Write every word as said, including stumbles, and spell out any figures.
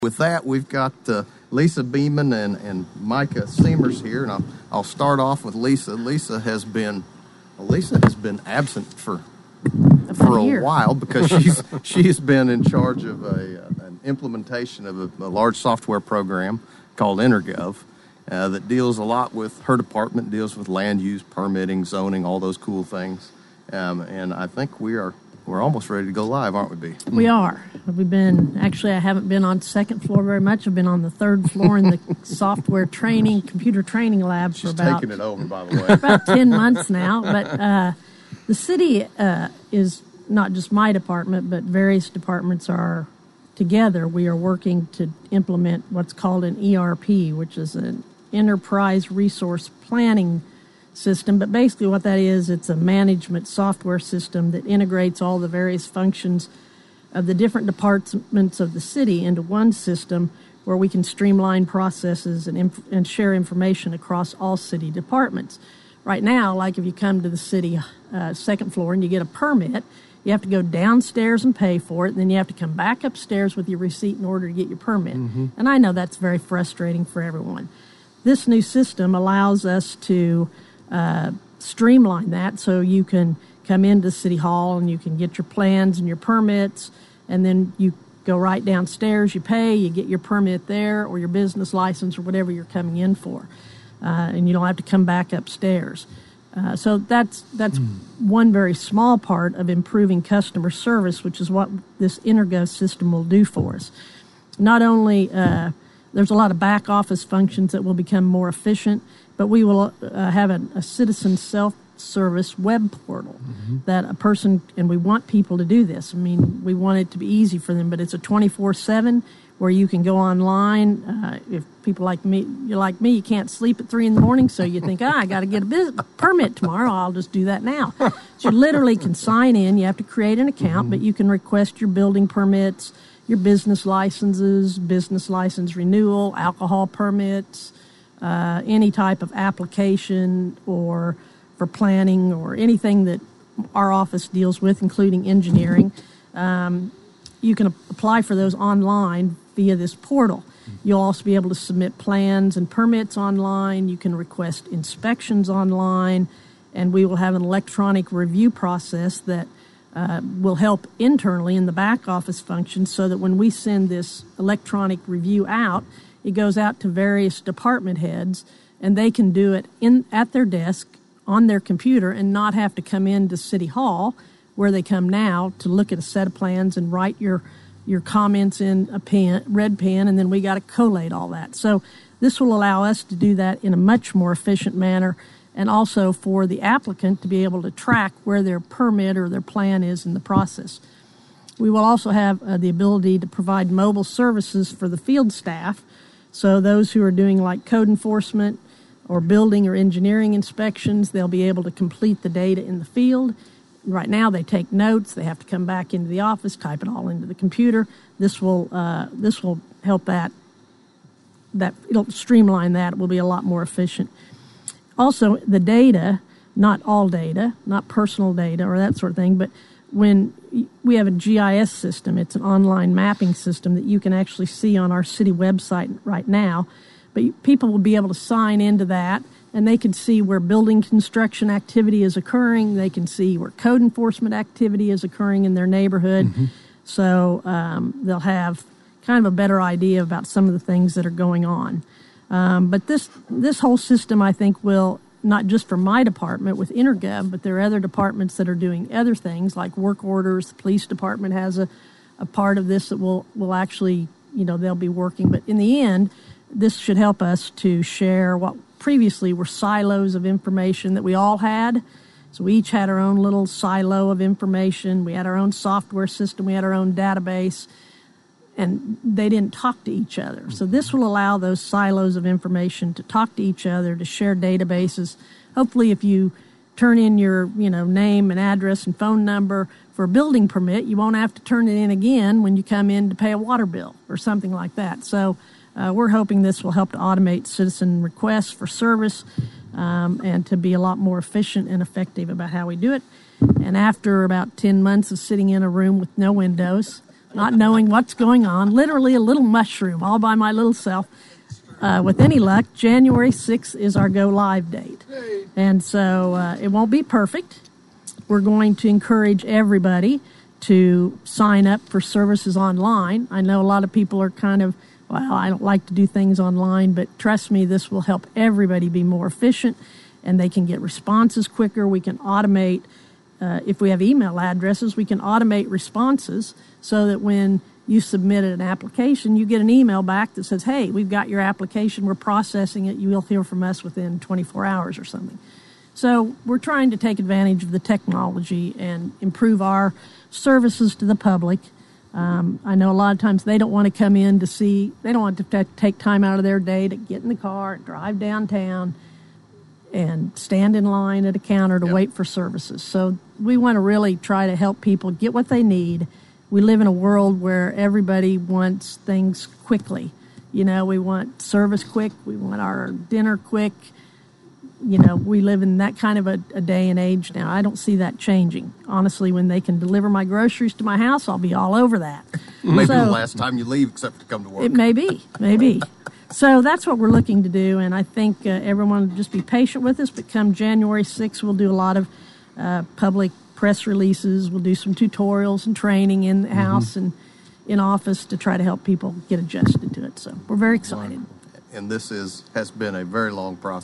With that, we've got uh, Lisa Beeman and, and Micah Seamers here, and I'll, I'll start off with Lisa. Lisa has been well, Lisa has been absent for About for a, a year. while because she's she's been in charge of a uh, an implementation of a, a large software program called Intergov uh, that deals a lot with her department, deals with land use, permitting, zoning, all those cool things. Um, and I think we are we're almost ready to go live, aren't we, Bee? We are. We've been, actually, I haven't been on second floor very much. I've been on the third floor in the software training, computer training lab She's for about, taking it over, by the way. about ten months now. But uh, the city uh, is not just my department, but various departments are together. We are working to implement what's called an E R P, which is an enterprise resource planning system. But basically what that is, it's a management software system that integrates all the various functions of the different departments of the city into one system where we can streamline processes and, inf- and share information across all city departments. Right now, like if you come to the city uh, second floor and you get a permit, you have to go downstairs and pay for it, and then you have to come back upstairs with your receipt in order to get your permit. Mm-hmm. And I know that's very frustrating for everyone. This new system allows us to uh, streamline that so you can come into City Hall and you can get your plans and your permits, and then you go right downstairs, you pay, you get your permit there or your business license or whatever you're coming in for, uh, and you don't have to come back upstairs. Uh, so that's that's mm. one very small part of improving customer service, which is what this Intergov system will do for us. Not only uh, there's a lot of back office functions that will become more efficient, but we will uh, have a, a citizen self-service web portal mm-hmm. that a person, and we want people to do this. I mean, we want it to be easy for them, but it's a twenty-four seven where you can go online. Uh, if people like me, you're like me, you can't sleep at three in the morning, so you think, ah, I got to get a biz- permit tomorrow. I'll just do that now. So you literally can sign in. You have to create an account, mm-hmm. but you can request your building permits, your business licenses, business license renewal, alcohol permits, uh, any type of application or for planning or anything that our office deals with, including engineering. Um, you can apply for those online via this portal. You'll also be able to submit plans and permits online. You can request inspections online, and we will have an electronic review process that uh, will help internally in the back office functions so that when we send this electronic review out, it goes out to various department heads, and they can do it in at their desk on their computer and not have to come into City Hall where they come now to look at a set of plans and write your your comments in a pen, red pen, and then we got to collate all that. So this will allow us to do that in a much more efficient manner, and also for the applicant to be able to track where their permit or their plan is in the process. We will also have uh, the ability to provide mobile services for the field staff. So those who are doing like code enforcement or building or engineering inspections, they'll be able to complete the data in the field. Right now they take notes. They have to come back into the office, type it all into the computer. This will uh, this will help that. That it'll streamline that. It will be a lot more efficient. Also, the data, not all data, not personal data or that sort of thing, but when we have a G I S system, it's an online mapping system that you can actually see on our city website right now. But people will be able to sign into that, and they can see where building construction activity is occurring. They can see where code enforcement activity is occurring in their neighborhood. Mm-hmm. So um, they'll have kind of a better idea about some of the things that are going on. Um, but this this whole system, I think, will, not just for my department with Intergov, but there are other departments that are doing other things like work orders. The police department has a, a part of this that will, will actually, you know, they'll be working. But in the end, this should help us to share what previously were silos of information that we all had. So we each had our own little silo of information. We had our own software system. We had our own database. And they didn't talk to each other. So this will allow those silos of information to talk to each other, to share databases. Hopefully if you turn in your, you know, name and address and phone number for a building permit, you won't have to turn it in again when you come in to pay a water bill or something like that. So uh, we're hoping this will help to automate citizen requests for service um, and to be a lot more efficient and effective about how we do it. And after about ten months of sitting in a room with no windows, not knowing what's going on, literally a little mushroom all by my little self. Uh, with any luck, January sixth is our go live date. And so uh, it won't be perfect. We're going to encourage everybody to sign up for services online. I know a lot of people are kind of, well, I don't like to do things online, but trust me, this will help everybody be more efficient, and they can get responses quicker. We can automate, uh, if we have email addresses, we can automate responses so that when you submitted an application, you get an email back that says, hey, we've got your application, we're processing it, you will hear from us within twenty-four hours or something. So we're trying to take advantage of the technology and improve our services to the public. Um, I know a lot of times they don't want to come in to see, they don't want to t- take time out of their day to get in the car and drive downtown and stand in line at a counter to Yep. wait for services. So we want to really try to help people get what they need. We live in a world where everybody wants things quickly. You know, we want service quick, we want our dinner quick. You know, we live in that kind of a, a day and age now. I don't see that changing. Honestly, when they can deliver my groceries to my house, I'll be all over that. Maybe So- the last time you leave, except to come to work. It may be, maybe. So that's what we're looking to do, and I think uh, everyone will just be patient with us. But come January sixth, we'll do a lot of uh, public press releases. We'll do some tutorials and training in the Mm-hmm. house and in office to try to help people get adjusted to it. So we're very excited. And this is has been a very long process.